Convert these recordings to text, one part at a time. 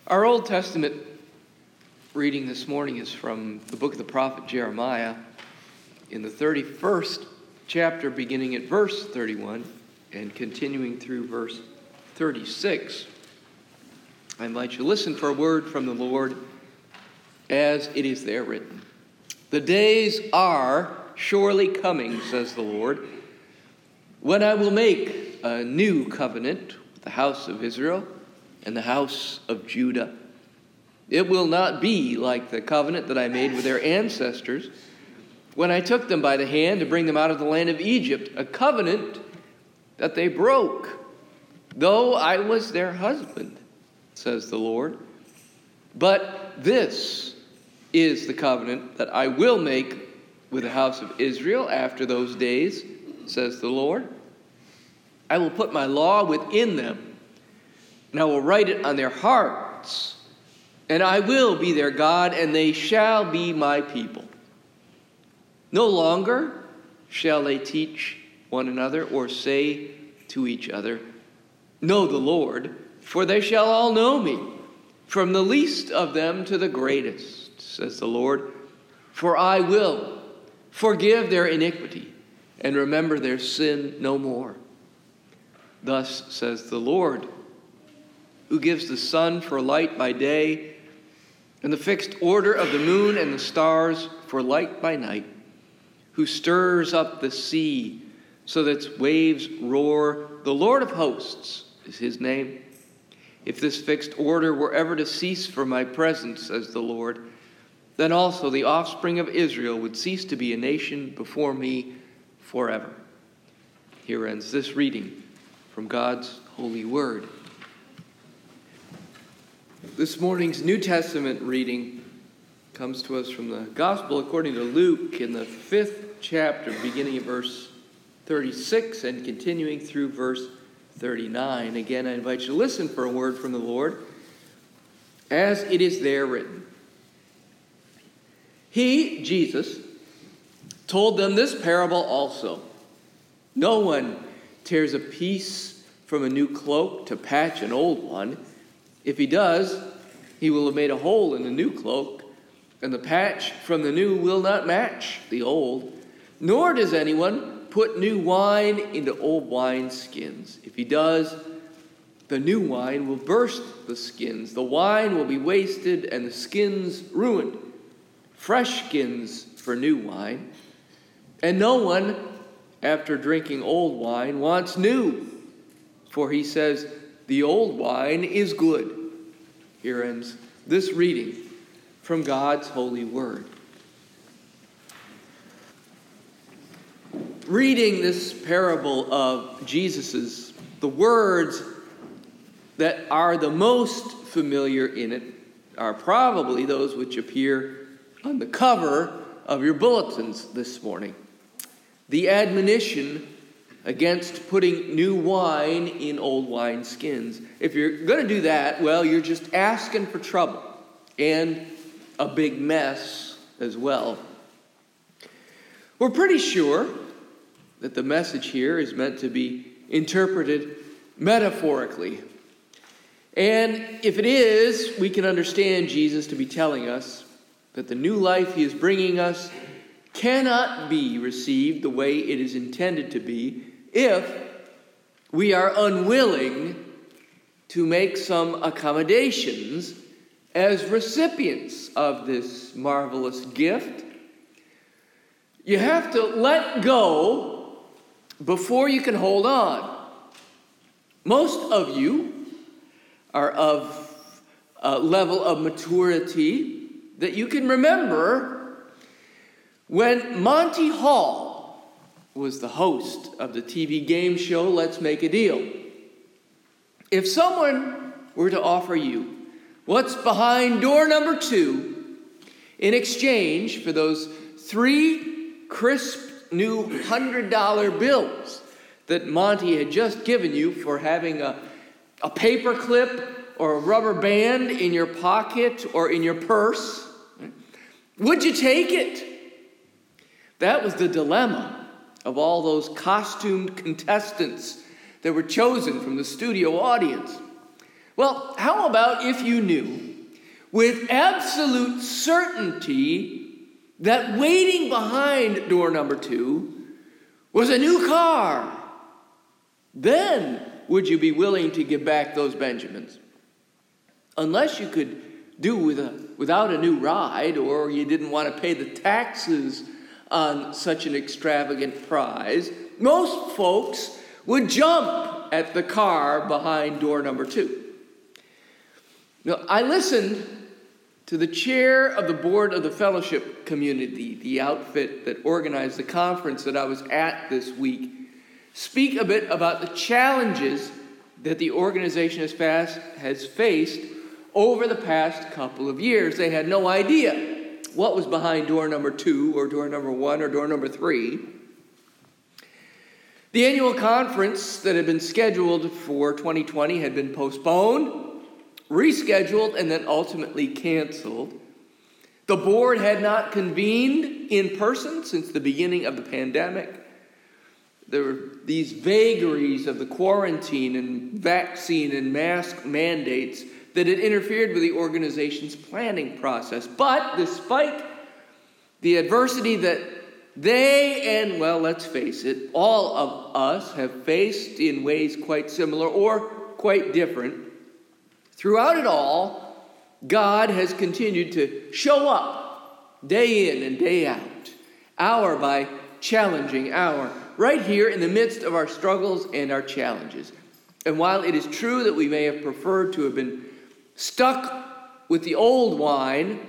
Our Old Testament reading this morning is from the book of the prophet Jeremiah in the 31st chapter, beginning at verse 31 and continuing through verse 36. I invite you to listen for a word from the Lord as it is there written. The days are surely coming, says the Lord, when I will make a new covenant with the house of Israel and the house of Judah. It will not be like the covenant that I made with their ancestors when I took them by the hand to bring them out of the land of Egypt, a covenant that they broke, though I was their husband, says the Lord. But this is the covenant that I will make with the house of Israel after those days, says the Lord. I will put my law within them, and I will write it on their hearts, and I will be their God, and they shall be my people. No longer shall they teach one another or say to each other, know the Lord, for they shall all know me, from the least of them to the greatest, says the Lord. For I will forgive their iniquity and remember their sin no more. Thus says the Lord, who gives the sun for light by day, and the fixed order of the moon and the stars for light by night, who stirs up the sea so that its waves roar. The Lord of hosts is his name. If this fixed order were ever to cease from my presence, says the Lord, then also the offspring of Israel would cease to be a nation before me forever. Here ends this reading from God's holy word. This morning's New Testament reading comes to us from the Gospel according to Luke in the 5th chapter, beginning at verse 36 and continuing through verse 39. Again, I invite you to listen for a word from the Lord as it is there written. He, Jesus, told them this parable also. No one tears a piece from a new cloak to patch an old one. If he does, he will have made a hole in the new cloak, and the patch from the new will not match the old. Nor does anyone put new wine into old wineskins. If he does, the new wine will burst the skins. The wine will be wasted, and the skins ruined. Fresh skins for new wine. And no one, after drinking old wine, wants new, for he says, the old wine is good. Here ends this reading from God's holy word. Reading this parable of Jesus's, the words that are the most familiar in it are probably those which appear on the cover of your bulletins this morning. The admonition against putting new wine in old wine skins. If you're going to do that, well, you're just asking for trouble and a big mess as well. We're pretty sure that the message here is meant to be interpreted metaphorically. And if it is, we can understand Jesus to be telling us that the new life he is bringing us cannot be received the way it is intended to be if we are unwilling to make some accommodations as recipients of this marvelous gift. You have to let go before you can hold on. Most of you are of a level of maturity that you can remember when Monty Hall was the host of the TV game show Let's Make a Deal. If someone were to offer you what's behind door number 2 in exchange for those 3 crisp new $100 bills that Monty had just given you for having a paper clip or a rubber band in your pocket or in your purse, would you take it? That was the dilemma of all those costumed contestants that were chosen from the studio audience. Well, how about if you knew with absolute certainty that waiting behind door number 2 was a new car? Then would you be willing to give back those Benjamins? Unless you could do without a new ride, or you didn't want to pay the taxes on such an extravagant prize, most folks would jump at the car behind door number 2. Now, I listened to the chair of the board of the fellowship community, the outfit that organized the conference that I was at this week, speak a bit about the challenges that the organization has faced over the past couple of years. They had no idea what was behind door number 2 or door number 1 or door number 3. The annual conference that had been scheduled for 2020 had been postponed, rescheduled, and then ultimately canceled. The board had not convened in person since the beginning of the pandemic. There were these vagaries of the quarantine and vaccine and mask mandates that had interfered with the organization's planning process. But despite the adversity that they and, well, let's face it, all of us have faced in ways quite similar or quite different, throughout it all, God has continued to show up day in and day out, hour by challenging hour, right here in the midst of our struggles and our challenges. And while it is true that we may have preferred to have been stuck with the old wine,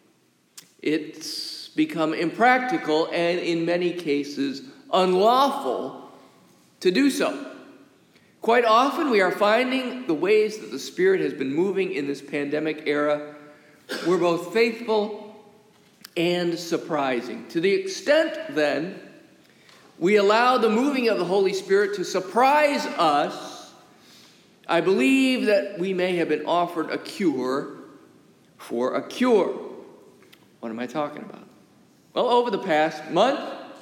it's become impractical and in many cases unlawful to do so. Quite often we are finding the ways that the Spirit has been moving in this pandemic era were both faithful and surprising. To the extent, then, we allow the moving of the Holy Spirit to surprise us, I believe that we may have been offered a cure for a cure. What am I talking about? Well, over the past month,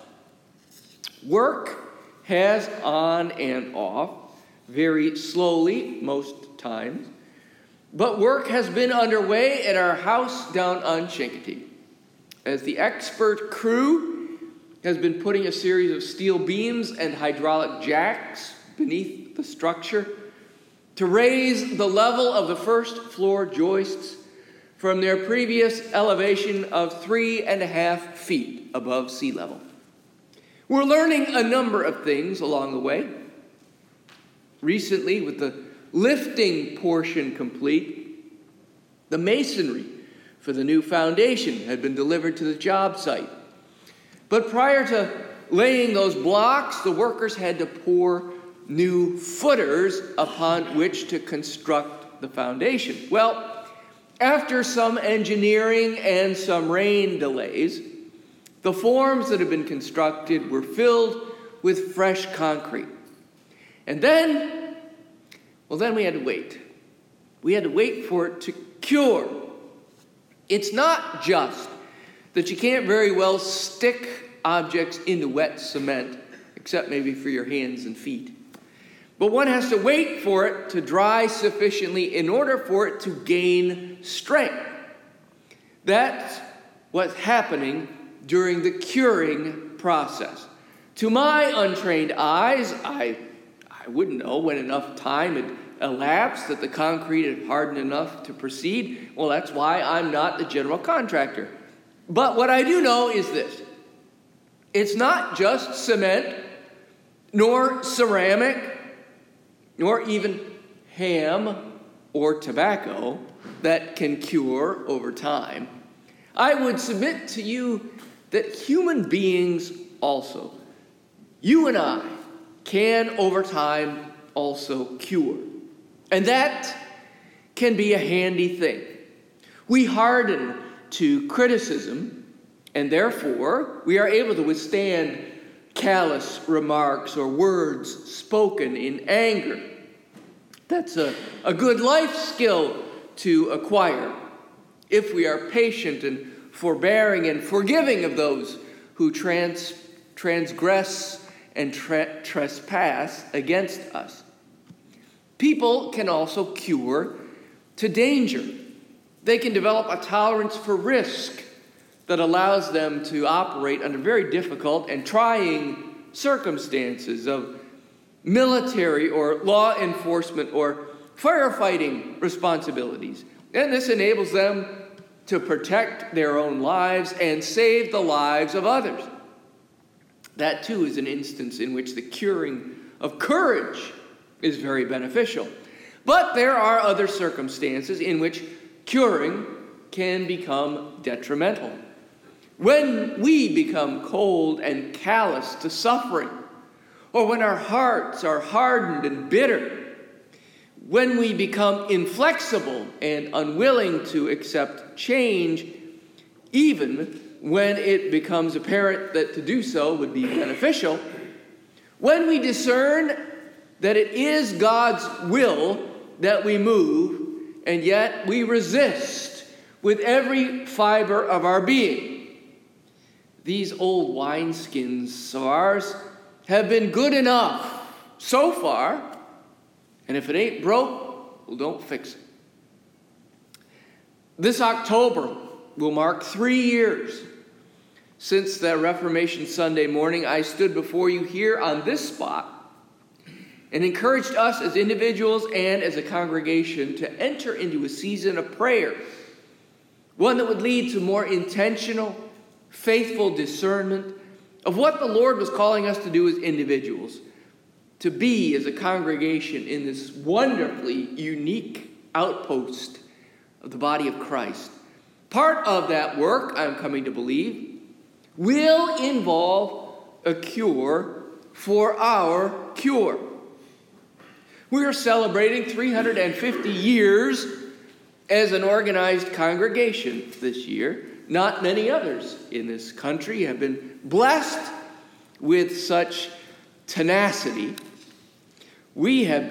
work has on and off, very slowly most times, but work has been underway at our house down on Chincoteague, as the expert crew has been putting a series of steel beams and hydraulic jacks beneath the structure to raise the level of the first floor joists from their previous elevation of 3.5 feet above sea level. We're learning a number of things along the way. Recently, with the lifting portion complete, the masonry for the new foundation had been delivered to the job site. But prior to laying those blocks, the workers had to pour new footers upon which to construct the foundation. Well, after some engineering and some rain delays, the forms that had been constructed were filled with fresh concrete. And then we had to wait. We had to wait for it to cure. It's not just that you can't very well stick objects into wet cement, except maybe for your hands and feet. But one has to wait for it to dry sufficiently in order for it to gain strength. That's what's happening during the curing process. To my untrained eyes, I wouldn't know when enough time had elapsed that the concrete had hardened enough to proceed. Well, that's why I'm not the general contractor. But what I do know is this. It's not just cement, nor ceramic, nor even ham or tobacco that can cure over time. I would submit to you that human beings also, you and I, can over time also cure. And that can be a handy thing. We harden to criticism, and therefore we are able to withstand callous remarks or words spoken in anger. That's a good life skill to acquire if we are patient and forbearing and forgiving of those who transgress and trespass against us. People can also cure to danger. They can develop a tolerance for risk that allows them to operate under very difficult and trying circumstances of military or law enforcement or firefighting responsibilities. And this enables them to protect their own lives and save the lives of others. That too is an instance in which the curing of courage is very beneficial. But there are other circumstances in which curing can become detrimental. When we become cold and callous to suffering, or when our hearts are hardened and bitter, when we become inflexible and unwilling to accept change, even when it becomes apparent that to do so would be beneficial, when we discern that it is God's will that we move, and yet we resist with every fiber of our being. These old wineskins of ours have been good enough so far, and if it ain't broke, well, don't fix it. This October will mark 3 years since that Reformation Sunday morning I stood before you here on this spot and encouraged us as individuals and as a congregation to enter into a season of prayer, one that would lead to more intentional, faithful discernment of what the Lord was calling us to do as individuals, to be as a congregation in this wonderfully unique outpost of the body of Christ. Part of that work, I'm coming to believe, will involve a cure for our cure. We are celebrating 350 years as an organized congregation this year. Not many others in this country have been blessed with such tenacity. We have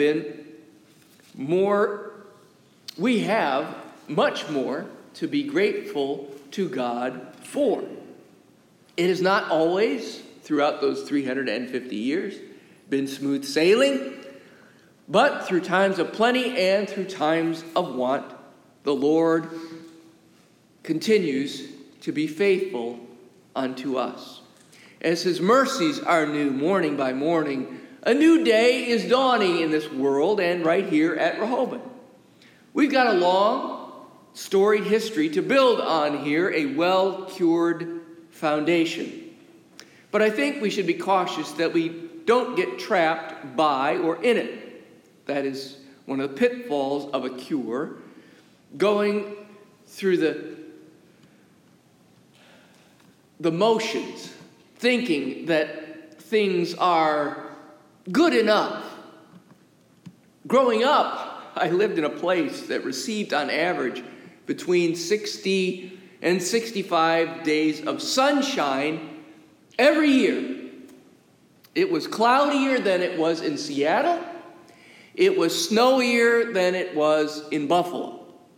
much more to be grateful to God for. It has not always, throughout those 350 years, been smooth sailing, but through times of plenty and through times of want, the Lord continues to be faithful unto us. As his mercies are new morning by morning, a new day is dawning in this world and right here at Rehoboth. We've got a long, storied history to build on here, a well-cured foundation. But I think we should be cautious that we don't get trapped by or in it. That is one of the pitfalls of a cure, going through the motions, thinking that things are good enough. Growing up, I lived in a place that received on average between 60 and 65 days of sunshine every year. It was cloudier than it was in Seattle. It was snowier than it was in Buffalo.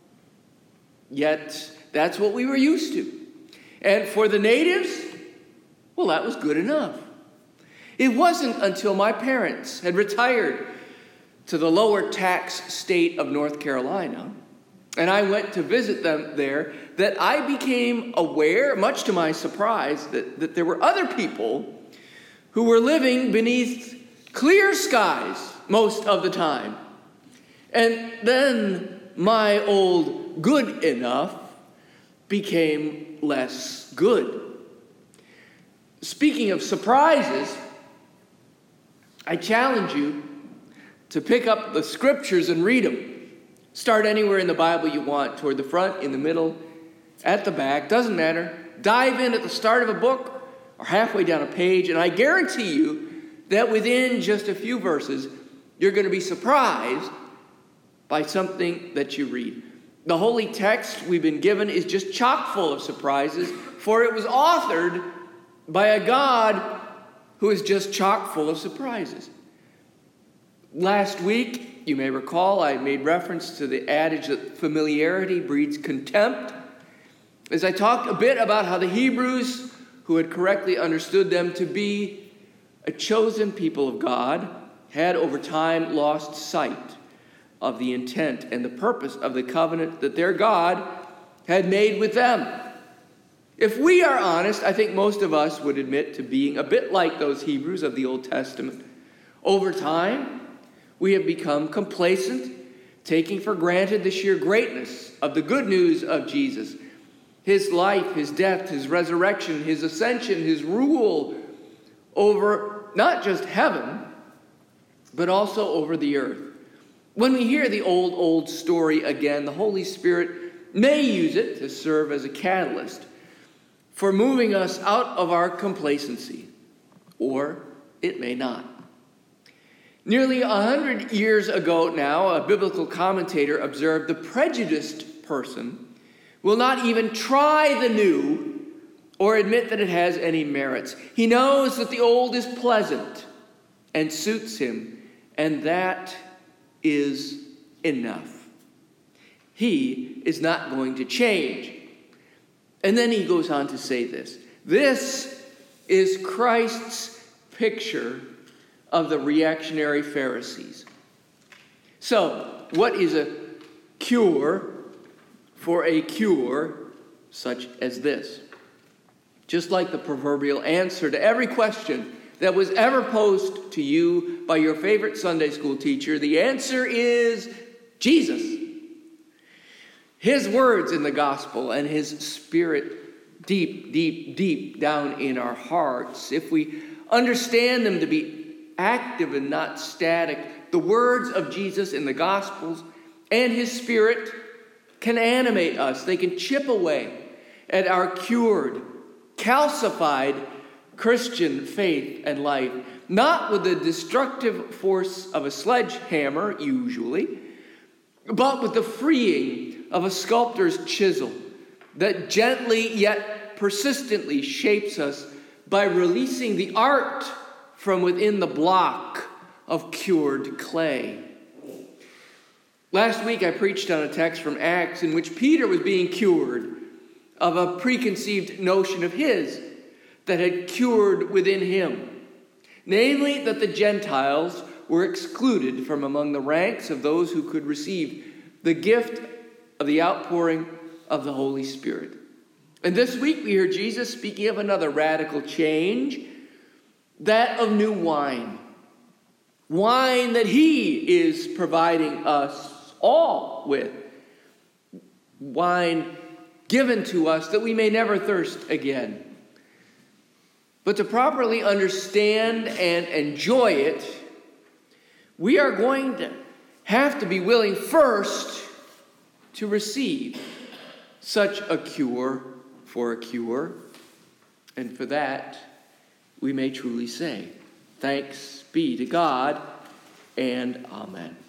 Yet, that's what we were used to. And for the natives, well, that was good enough. It wasn't until my parents had retired to the lower tax state of North Carolina, and I went to visit them there, that I became aware, much to my surprise, that there were other people who were living beneath clear skies most of the time. And then my old good enough became less good. Speaking of surprises, I challenge you to pick up the scriptures and read them. Start anywhere in the Bible you want, toward the front, in the middle, at the back, doesn't matter. Dive in at the start of a book or halfway down a page, and I guarantee you that within just a few verses, you're going to be surprised by something that you read. The holy text we've been given is just chock full of surprises, for it was authored by a God who is just chock full of surprises. Last week, you may recall, I made reference to the adage that familiarity breeds contempt, as I talked a bit about how the Hebrews, who had correctly understood them to be a chosen people of God, had over time lost sight of the intent and the purpose of the covenant that their God had made with them. If we are honest, I think most of us would admit to being a bit like those Hebrews of the Old Testament. Over time, we have become complacent, taking for granted the sheer greatness of the good news of Jesus. His life, his death, his resurrection, his ascension, his rule over not just heaven, but also over the earth. When we hear the old story again, the Holy Spirit may use it to serve as a catalyst for moving us out of our complacency, or it may not. Nearly 100 years ago now, a biblical commentator observed the prejudiced person will not even try the new or admit that it has any merits. He knows that the old is pleasant and suits him, and that is enough. He is not going to change. And then he goes on to say this. This is Christ's picture of the reactionary Pharisees. So, what is a cure for a cure such as this? Just like the proverbial answer to every question that was ever posed to you by your favorite Sunday school teacher, the answer is Jesus. His words in the gospel and his Spirit deep down in our hearts, if we understand them to be active and not static, the words of Jesus in the gospels and his Spirit can animate us. They can chip away at our cured, calcified Christian faith and life, not with the destructive force of a sledgehammer, usually, but with the freeing of a sculptor's chisel that gently yet persistently shapes us by releasing the art from within the block of cured clay. Last week I preached on a text from Acts in which Peter was being cured of a preconceived notion of his that had cured within him, namely that the Gentiles were excluded from among the ranks of those who could receive the gift of the outpouring of the Holy Spirit. And this week we hear Jesus speaking of another radical change, that of new wine. Wine that he is providing us all with. Wine given to us that we may never thirst again. But to properly understand and enjoy it, we are going to have to be willing first to receive such a cure for a cure. And for that, we may truly say, thanks be to God, and amen.